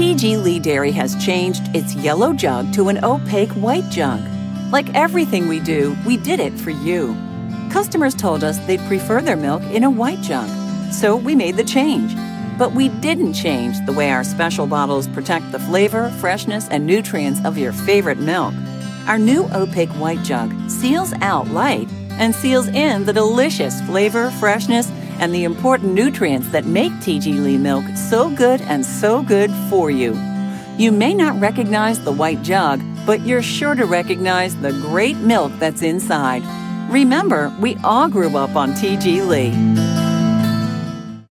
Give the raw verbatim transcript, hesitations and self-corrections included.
T G Lee Dairy has changed its yellow jug to an opaque white jug. Like everything we do, we did it for you. Customers told us they'd prefer their milk in a white jug, so we made the change. But we didn't change the way our special bottles protect the flavor, freshness, and nutrients of your favorite milk. Our new opaque white jug seals out light and seals in the delicious flavor, freshness, and the important nutrients that make T G Lee milk so good and so good for you. You may not recognize the white jug, but you're sure to recognize the great milk that's inside. Remember, we all grew up on T G Lee.